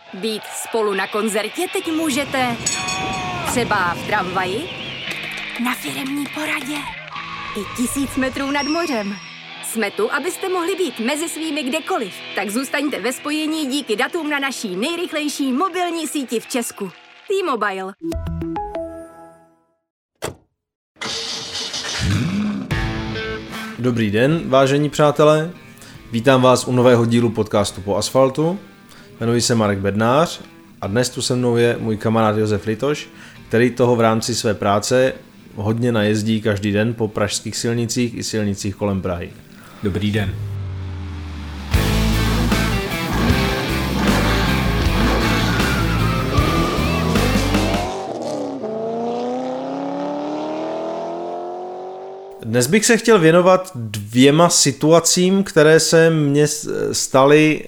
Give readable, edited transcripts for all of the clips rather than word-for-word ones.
Být spolu na koncertě teď můžete třeba v tramvaji, na firemní poradě i 1000 metrů nad mořem. Jsme tu, abyste mohli být mezi svými kdekoliv. Tak zůstaňte ve spojení díky datům na naší nejrychlejší mobilní síti v Česku. T-Mobile. Dobrý den, vážení přátelé. Vítám vás u nového dílu podcastu Po asfaltu. Jmenuji se Marek Bednář a dnes tu se mnou je můj kamarád Josef Litoš, který toho v rámci své práce hodně najezdí každý den po pražských silnicích i silnicích kolem Prahy. Dobrý den. Dnes bych se chtěl věnovat dvěma situacím, které se mně staly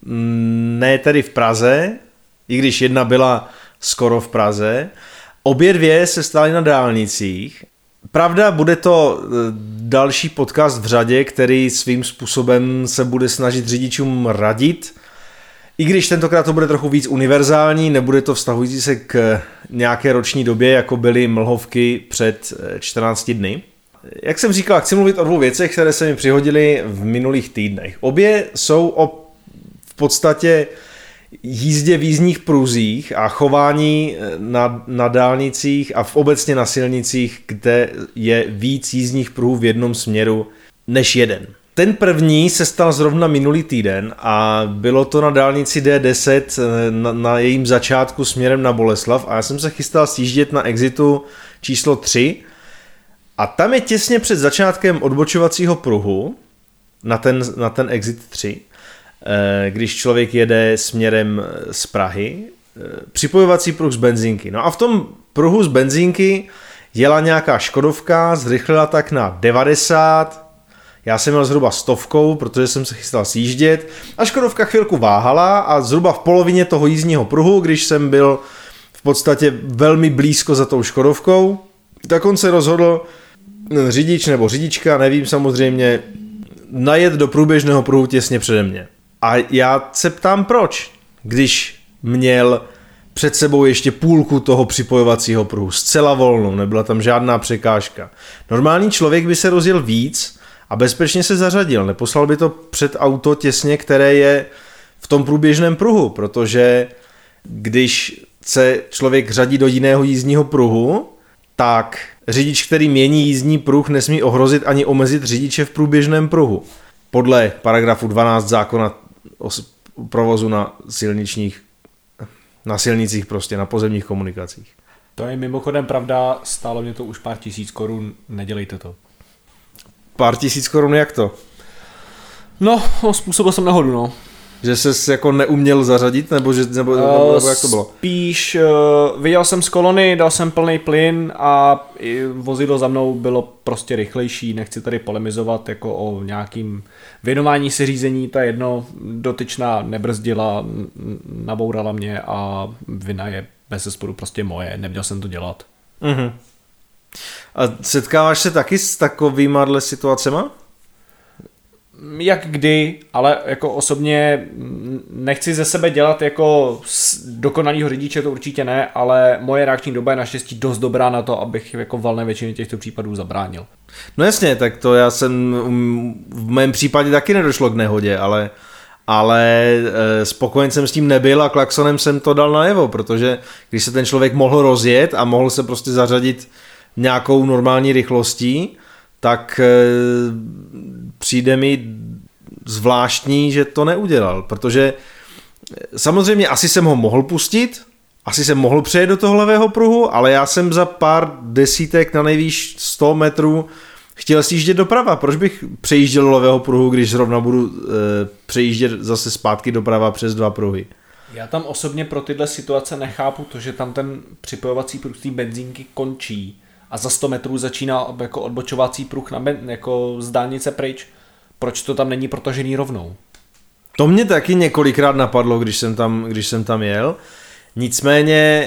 ne tedy v Praze, i když jedna byla skoro v Praze. Obě dvě se staly na dálnicích. Pravda, bude to další podcast v řadě, který svým způsobem se bude snažit řidičům radit. I když tentokrát to bude trochu víc univerzální, nebude to vztahující se k nějaké roční době, jako byly mlhovky před 14 dny. Jak jsem říkal, chci mluvit o dvou věcech, které se mi přihodily v minulých týdnech. Obě jsou o v podstatě jízdě v jízdních pruzích a chování na dálnicích a obecně na silnicích, kde je víc jízdních pruhů v jednom směru než jeden. Ten první se stal zrovna minulý týden a bylo to na dálnici D10 na jejím začátku směrem na Boleslav a já jsem se chystal sjíždět na exitu číslo 3 a tam je těsně před začátkem odbočovacího pruhu na ten exit 3, když člověk jede směrem z Prahy, připojovací pruh z benzínky. No a v tom pruhu z benzínky jela nějaká Škodovka, zrychlila tak na 90, já jsem měl zhruba 100, protože jsem se chystal sjíždět a Škodovka chvilku váhala a zhruba v polovině toho jízdního pruhu, když jsem byl v podstatě velmi blízko za tou Škodovkou, tak on se rozhodl, řidič nebo řidička, nevím samozřejmě, najet do průběžného pruhu těsně přede mě. A já se ptám proč, když měl před sebou ještě půlku toho připojovacího pruhu, zcela volnou, nebyla tam žádná překážka. Normální člověk by se rozjel víc a bezpečně se zařadil, neposlal by to před auto těsně, které je v tom průběžném pruhu, protože když se člověk řadí do jiného jízdního pruhu, tak řidič, který mění jízdní pruh, nesmí ohrozit ani omezit řidiče v průběžném pruhu. Podle paragrafu 12 zákona o provozu na silnicích prostě, na pozemních komunikacích. To je mimochodem pravda, stálo mě to už pár tisíc korun, nedělejte to. Pár tisíc korun, jak to? No, způsobil jsem nehodu, no. Že ses jako neuměl zařadit, nebo jak to bylo? Spíš viděl jsem z kolony, dal jsem plný plyn a vozidlo za mnou bylo prostě rychlejší, nechci tady polemizovat jako o nějakým věnování si řízení, to je jedno, dotyčná nebrzdila, nabourala mě a vina je bezesporu prostě moje, neměl jsem to dělat. Mhm. A setkáváš se taky s takovýma situacema? Jak kdy, ale jako osobně nechci ze sebe dělat jako dokonalýho řidiče, to určitě ne, ale moje reakční doba je naštěstí dost dobrá na to, abych jako valné většině těchto případů zabránil. No jasně, tak to já jsem v mém případě taky nedošlo k nehodě, ale spokojen jsem s tím nebyl a klaksonem jsem to dal najevo, protože když se ten člověk mohl rozjet a mohl se prostě zařadit nějakou normální rychlostí, tak přijde mi zvláštní, že to neudělal, protože samozřejmě asi jsem ho mohl pustit, asi jsem mohl přejet do toho levého pruhu, ale já jsem za pár desítek na nejvýš 100 metrů chtěl sjíždět doprava. Proč bych přejížděl do levého pruhu, když zrovna budu přejíždět zase zpátky doprava přes 2 pruhy? Já tam osobně pro tyhle situace nechápu to, že tam ten připojovací pruh té benzínky končí a za 100 metrů začíná jako odbočovací pruh jako z dálnice pryč. Proč to tam není protažený rovnou? To mě taky několikrát napadlo, když jsem tam jel. Nicméně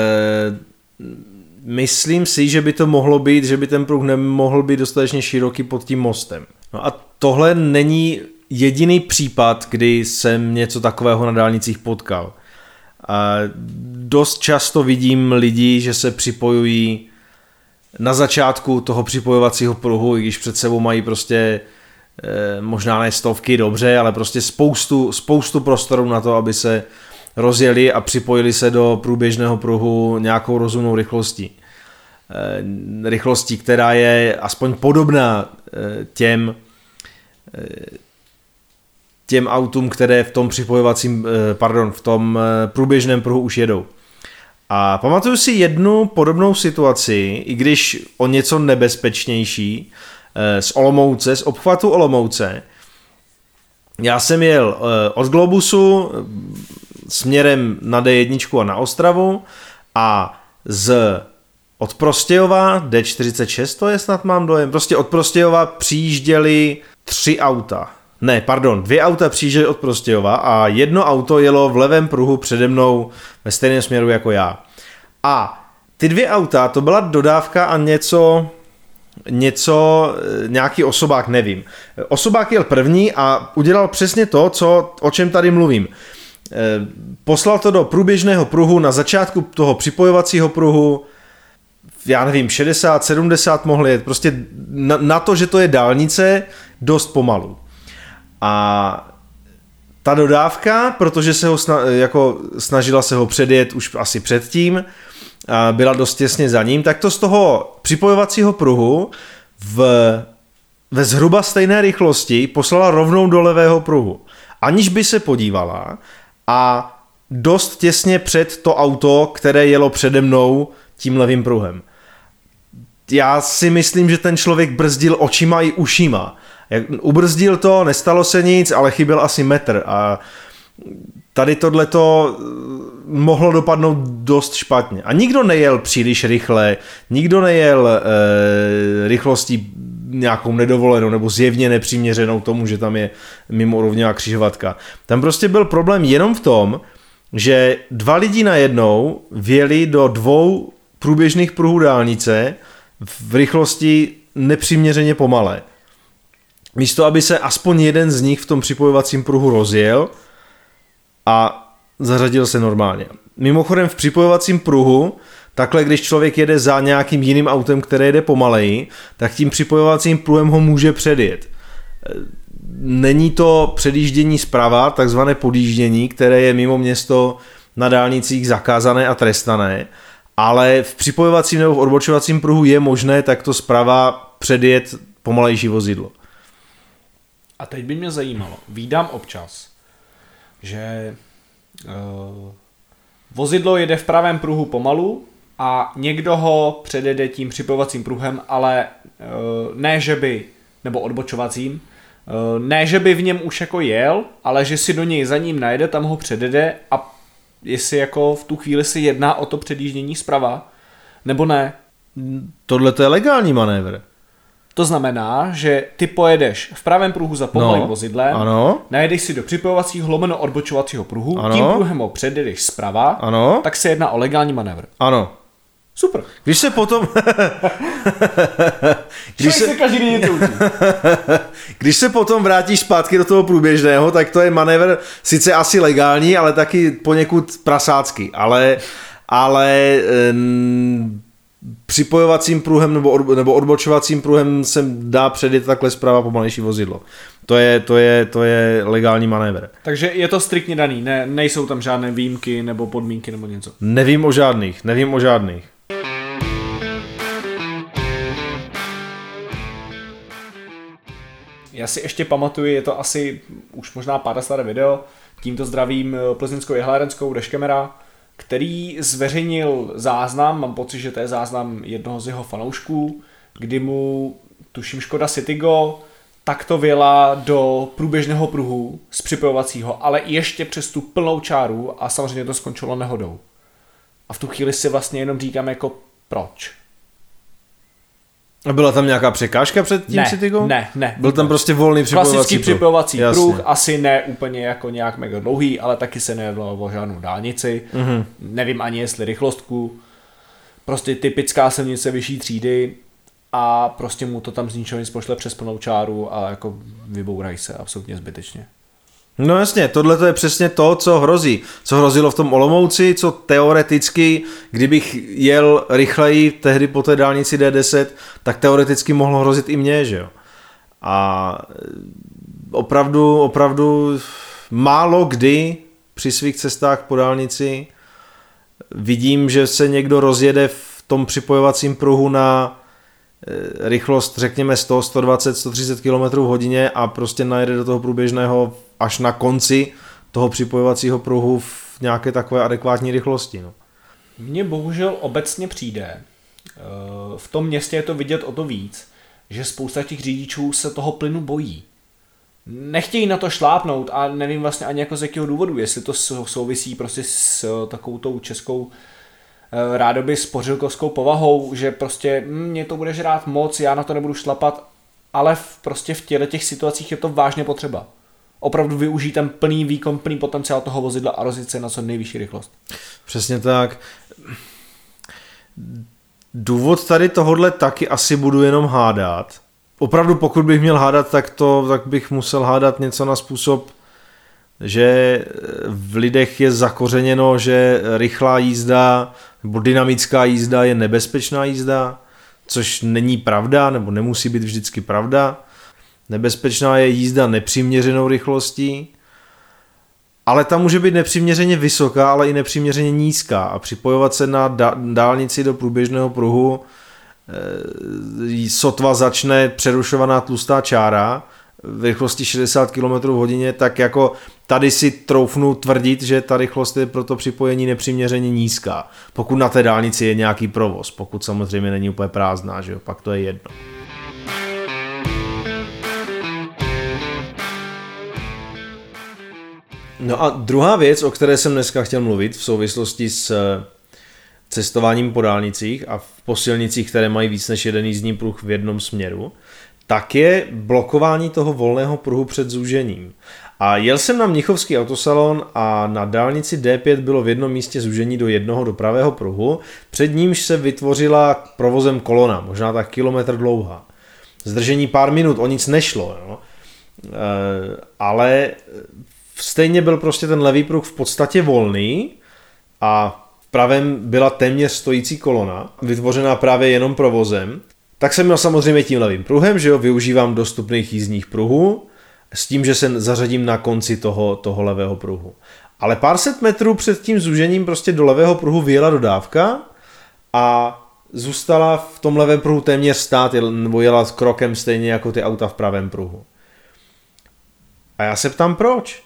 myslím si, že by to mohlo být, že by ten pruh nemohl být dostatečně široký pod tím mostem. No a tohle není jediný případ, kdy jsem něco takového na dálnicích potkal. A dost často vidím lidi, že se připojují na začátku toho připojovacího pruhu, i když před sebou mají prostě možná ne stovky, dobře, ale prostě spoustu prostoru na to, aby se rozjeli a připojili se do průběžného pruhu nějakou rozumnou rychlostí. Rychlostí, která je aspoň podobná těm autům, které v tom v tom průběžném pruhu už jedou. A pamatuju si jednu podobnou situaci, i když o něco nebezpečnější, z obchvatu Olomouce. Já jsem jel od Globusu směrem na D1 a na Ostravu a od Prostějova, D46 to je snad mám dojem, prostě od Prostějova přijížděly 2 auta přijížděly od Prostějova a jedno auto jelo v levém pruhu přede mnou ve stejném směru jako já. A ty 2 auta, to byla dodávka a nějaký osobák, nevím. Osobák jel první a udělal přesně to, o čem tady mluvím. Poslal to do průběžného pruhu na začátku toho připojovacího pruhu, já nevím, 60, 70 mohl jet, prostě na to, že to je dálnice, dost pomalu. A ta dodávka, protože se ho snažila se ho předjet už asi předtím, a byla dost těsně za ním, tak to z toho připojovacího pruhu ve zhruba stejné rychlosti poslala rovnou do levého pruhu. Aniž by se podívala a dost těsně před to auto, které jelo přede mnou tím levým pruhem. Já si myslím, že ten člověk brzdil očima i ušima. Ubrzdil to, nestalo se nic, ale chyběl asi metr a tady tohleto mohlo dopadnout dost špatně. A nikdo nejel příliš rychle, nikdo nejel rychlostí nějakou nedovolenou nebo zjevně nepřiměřenou tomu, že tam je mimoúrovňová křižovatka. Tam prostě byl problém jenom v tom, že 2 lidi najednou vjeli do 2 průběžných pruhů dálnice v rychlosti nepřiměřeně pomalé. Místo, aby se aspoň jeden z nich v tom připojovacím pruhu rozjel a zařadil se normálně. Mimochodem v připojovacím pruhu, takhle když člověk jede za nějakým jiným autem, které jede pomaleji, tak tím připojovacím pruhem ho může předjet. Není to předjíždění zprava, takzvané podjíždění, které je mimo město na dálnicích zakázané a trestané, ale v připojovacím nebo v odbočovacím pruhu je možné takto zprava předjet pomalejší vozidlo. A teď by mě zajímalo, vídám občas, že vozidlo jede v pravém pruhu pomalu a někdo ho předjede tím připojovacím pruhem, ale ne, že by, nebo odbočovacím, ne, že by v něm už jako jel, ale že si do něj za ním najede, tam ho předjede a jestli jako v tu chvíli se jedná o to předjíždění zprava, nebo ne. Tohle to je legální manévr. To znamená, že ty pojedeš v pravém pruhu za pomalým vozidlem, ano. najedeš si do připojovacího / odbočovacího pruhu, ano. Tím pruhem ho předjedeš zprava, ano. Tak se jedná o legální manévr. Ano. Super. Když se potom... Když se potom vrátíš zpátky do toho průběžného, tak to je manévr sice asi legální, ale taky poněkud prasácký. Ale připojovacím pruhem nebo odbočovacím pruhem se dá předjet takhle zprava pomalejší vozidlo. To je legální manévr. Takže je to striktně daný, nejsou tam žádné výjimky nebo podmínky nebo něco? Nevím o žádných. Já si ještě pamatuju, je to asi už možná pár staré video, tímto zdravím plzeňskou jehlárenskou Deškemera, který zveřejnil záznam, mám pocit, že to je záznam jednoho z jeho fanoušků, kdy mu, tuším Škoda Citigo, takto vjela do průběžného pruhu z připojovacího, ale ještě přes tu plnou čáru a samozřejmě to skončilo nehodou. A v tu chvíli si vlastně jenom říkám jako proč. A byla tam nějaká překážka před tím Citigo? Ne. Byl tam prostě volný klasický připojovací pruh, asi ne úplně jako nějak mega dlouhý, ale taky se nejedlo o žádnou dálnici. Mm-hmm. Nevím ani jestli rychlostku. Prostě typická silnice vyšší třídy a prostě mu to tam z ničeho nic pošle přes plnou čáru a jako vybourají se absolutně zbytečně. No jasně, tohle to je přesně to, co hrozí. Co hrozilo v tom Olomouci, co teoreticky, kdybych jel rychleji tehdy po té dálnici D10, tak teoreticky mohlo hrozit i mně, že jo. A opravdu málo kdy při svých cestách po dálnici vidím, že se někdo rozjede v tom připojovacím pruhu na rychlost, řekněme 100, 120, 130 km v hodině a prostě najede do toho průběžného až na konci toho připojovacího pruhu v nějaké takové adekvátní rychlosti. No. Mně bohužel obecně přijde, v tom městě je to vidět o to víc, že spousta těch řidičů se toho plynu bojí. Nechtějí na to šlápnout a nevím vlastně ani jako z jakého důvodu, jestli to souvisí prostě s takovou tou českou rádoby spořilkovskou povahou, že prostě mě to bude žrát moc, já na to nebudu šlapat, ale prostě v těch situacích je to vážně potřeba. Opravdu využít ten plný výkon, plný potenciál toho vozidla a rozjet se na co nejvyšší rychlost. Přesně tak. Důvod tady tohodle taky asi budu jenom hádat. Opravdu pokud bych měl hádat, tak bych musel hádat něco na způsob, že v lidech je zakořeněno, že rychlá jízda nebo dynamická jízda je nebezpečná jízda, což není pravda, nebo nemusí být vždycky pravda. Nebezpečná je jízda nepřiměřenou rychlostí, ale ta může být nepřiměřeně vysoká, ale i nepřiměřeně nízká a připojovat se na dálnici do průběžného pruhu sotva začne přerušovaná tlustá čára v rychlosti 60 km v hodině, tak jako tady si troufnu tvrdit, že ta rychlost je pro to připojení nepřiměřeně nízká. Pokud na té dálnici je nějaký provoz, pokud samozřejmě není úplně prázdná, že jo, pak to je jedno. No a druhá věc, o které jsem dneska chtěl mluvit v souvislosti s cestováním po dálnicích a v posilnicích, které mají víc než jeden jízdní pruh v jednom směru, tak je blokování toho volného pruhu před zúžením. A jel jsem na Mnichovský autosalon a na dálnici D5 bylo v jednom místě zúžení do jednoho dopravého pruhu, před nímž se vytvořila provozem kolona, možná tak kilometr dlouhá. Zdržení pár minut, o nic nešlo, jo? Ale stejně byl prostě ten levý pruh v podstatě volný a v pravém byla téměř stojící kolona, vytvořená právě jenom provozem. Tak jsem měl samozřejmě tím levým pruhem, že jo, využívám dostupných jízdních pruhů s tím, že se zařadím na konci toho levého pruhu. Ale pár set metrů před tím zúžením prostě do levého pruhu vyjela dodávka a zůstala v tom levém pruhu téměř stát, nebo jela krokem stejně jako ty auta v pravém pruhu. A já se ptám proč?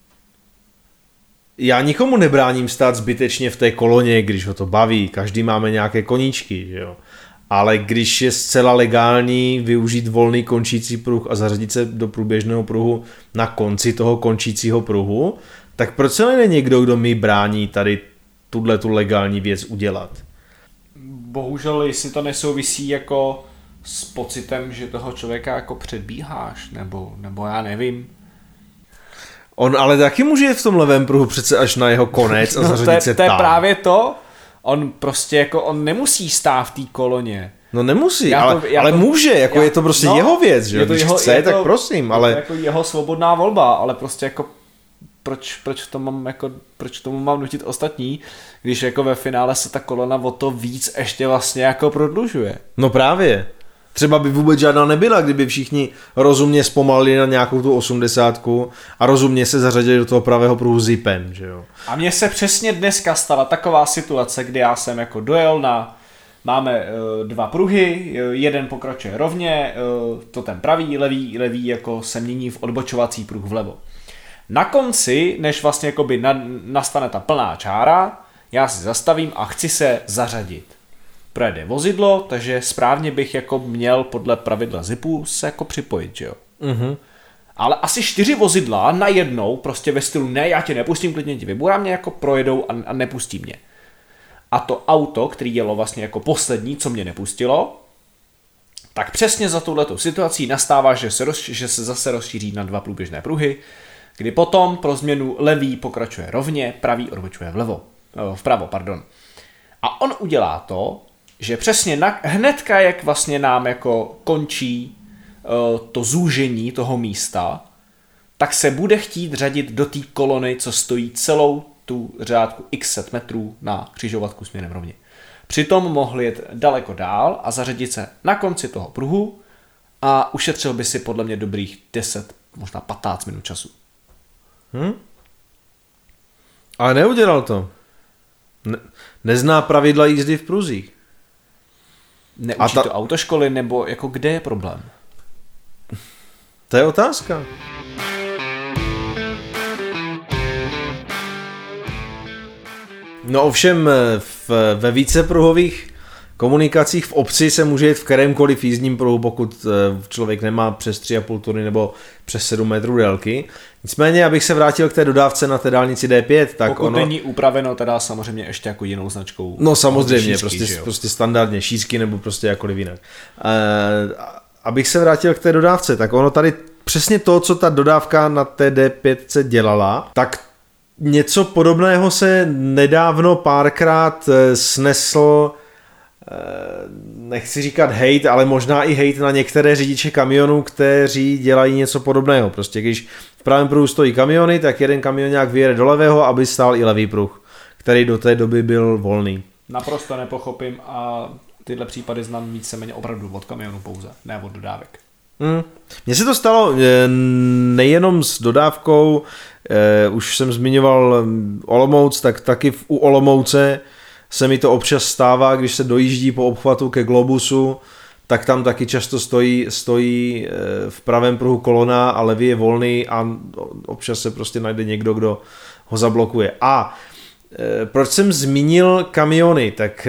Já nikomu nebráním stát zbytečně v té koloně, když ho to baví, každý máme nějaké koníčky, že jo. Ale když je zcela legální využít volný končící pruh a zařadit se do průběžného pruhu na konci toho končícího pruhu, tak proč se není někdo, kdo mi brání tady tu legální věc udělat? Bohužel, jestli to nesouvisí jako s pocitem, že toho člověka jako předbíháš, nebo já nevím. On ale taky může jít v tom levém pruhu přece až na jeho konec a zařadit se tam. To je právě to. On prostě jako, on nemusí stát v té koloně. No nemusí, ale může, jako je to prostě jeho věc, že když chce, tak prosím, ale... Je to jako jeho svobodná volba, ale prostě jako proč tomu mám nutit ostatní, když jako ve finále se ta kolona o to víc ještě vlastně jako prodlužuje. No právě. Třeba by vůbec žádná nebyla, kdyby všichni rozumně zpomalili na nějakou tu 80 a rozumně se zařadili do toho pravého pruhu zipem, že jo. A mně se přesně dneska stala taková situace, kdy já jsem jako dojel máme dva pruhy, jeden pokračuje rovně, to ten pravý, levý jako se mění v odbočovací pruh vlevo. Na konci, než vlastně jakoby nastane ta plná čára, já si zastavím a chci se zařadit. Projede vozidlo, takže správně bych jako měl podle pravidla zipu se jako připojit, že jo. Mm-hmm. Ale asi 4 vozidla najednou prostě ve stylu ne, já tě nepustím, klidně ti vyburám, mě jako projedou a nepustí mě. A to auto, který jelo vlastně jako poslední, co mě nepustilo, tak přesně za touhletou situací nastává, že se zase rozšíří na 2 průběžné pruhy, kdy potom pro změnu levý pokračuje rovně, pravý odbočuje vpravo. A on udělá to, že přesně hnedka, jak vlastně nám jako končí to zúžení toho místa, tak se bude chtít řadit do té kolony, co stojí celou tu řádku x set metrů na křižovatku směrem rovně. Přitom mohl jet daleko dál a zařadit se na konci toho pruhu a ušetřil by si podle mě dobrých 10, možná 15 minut času. Ale neudělal to. Nezná pravidla jízdy v pruzích. Neučí to autoškoly, nebo jako kde je problém? To je otázka. No ovšem ve vícepruhových komunikacích v obci se může jít v kterémkoliv jízdním pruhu, pokud člověk nemá přes 3,5 tuny nebo přes 7 metrů délky. Nicméně, abych se vrátil k té dodávce na té dálnici D5, tak pokud není upraveno teda samozřejmě ještě jako jinou značkou. No samozřejmě, šířky, prostě standardně šířky nebo prostě jakkoliv jinak. Abych se vrátil k té dodávce, tak ono tady přesně to, co ta dodávka na té D5 dělala, tak něco podobného se nedávno párkrát snesl, nechci říkat hejt, ale možná i hejt na některé řidiče kamionů, kteří dělají něco podobného. Prostě když v pravém pruhu stojí kamiony, tak jeden kamionák vyjede do levého, aby stál i levý pruh, který do té doby byl volný. Naprosto nepochopím a tyhle případy znám víceméně opravdu od kamionů pouze, ne od dodávek. Mně se to stalo nejenom s dodávkou, už jsem zmiňoval Olomouc, tak taky u Olomouce se mi to občas stává, když se dojíždí po obchvatu ke Globusu, tak tam taky často stojí v pravém pruhu kolona a levý je volný a občas se prostě najde někdo, kdo ho zablokuje. A proč jsem zmínil kamiony, tak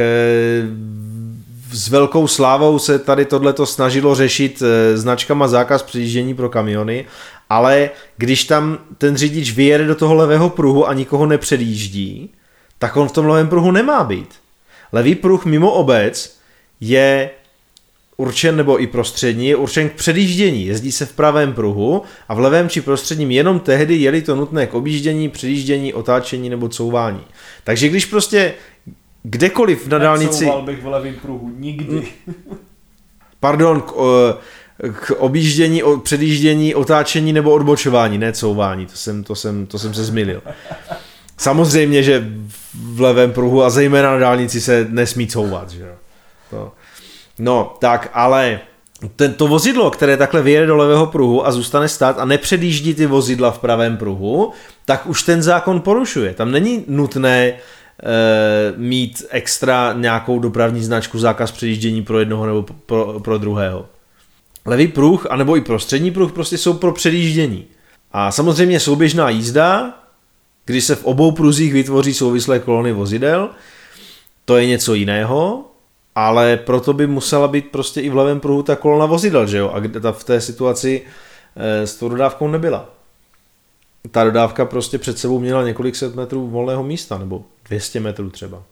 s velkou slávou se tady tohleto snažilo řešit značkama zákaz předjíždění pro kamiony, ale když tam ten řidič vyjede do toho levého pruhu a nikoho nepředjíždí, tak on v tom levém pruhu nemá být. Levý pruh mimo obec je určen, nebo i prostřední, je určen k předjíždění. Jezdí se v pravém pruhu a v levém či prostředním jenom tehdy, je-li to nutné k objíždění, předjíždění, otáčení nebo couvání. Takže když prostě kdekoliv na dálnici... Necouval bych v levém pruhu nikdy. Pardon, k objíždění, předjíždění, otáčení nebo odbočování, ne couvání, to jsem se zmýlil. Samozřejmě, že v levém pruhu a zejména na dálnici se nesmí couvat, že jo. No, tak, ale to vozidlo, které takhle vyjede do levého pruhu a zůstane stát a nepředjíždí ty vozidla v pravém pruhu, tak už ten zákon porušuje. Tam není nutné mít extra nějakou dopravní značku zákaz předjíždění pro jednoho nebo pro druhého. Levý pruh, anebo i prostřední pruh prostě jsou pro předjíždění. A samozřejmě souběžná jízda, když se v obou pruzích vytvoří souvislé kolony vozidel, to je něco jiného, ale proto by musela být prostě i v levém pruhu ta kolona vozidel, že jo? A ta v té situaci s tou dodávkou nebyla. Ta dodávka prostě před sebou měla několik set metrů volného místa, nebo 200 metrů třeba.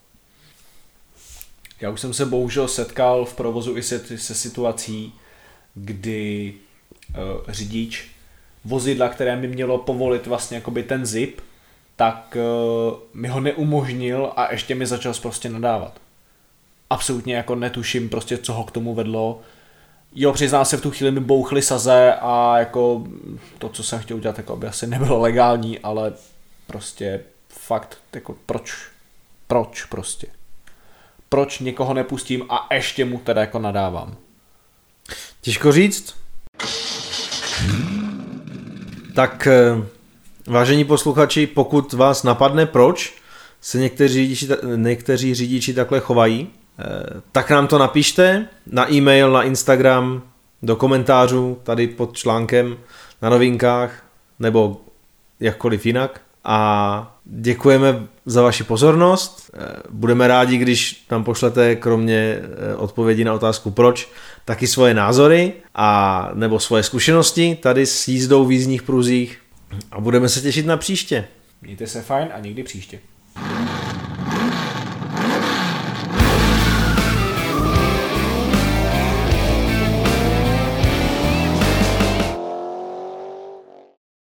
Já už jsem se bohužel setkal v provozu i se situací, kdy řidič vozidla, které mi mělo povolit vlastně jakoby ten zip, tak mi ho neumožnil a ještě mi začal prostě nadávat. Absolutně jako netuším prostě, co ho k tomu vedlo. Jo, přiznám se, v tu chvíli mi bouchly saze a jako to, co jsem chtěl udělat, jako by asi nebylo legální, ale prostě fakt, jako proč prostě? Proč někoho nepustím a ještě mu teda jako nadávám? Těžko říct. Tak vážení posluchači, pokud vás napadne, proč se někteří řidiči takhle chovají, tak nám to napište na e-mail, na Instagram, do komentářů tady pod článkem na Novinkách nebo jakkoliv jinak. A děkujeme za vaši pozornost. Budeme rádi, když nám pošlete kromě odpovědi na otázku proč, taky svoje názory a nebo svoje zkušenosti tady s jízdou v jízdních pruzích a budeme se těšit na příště. Mějte se fajn a někdy příště.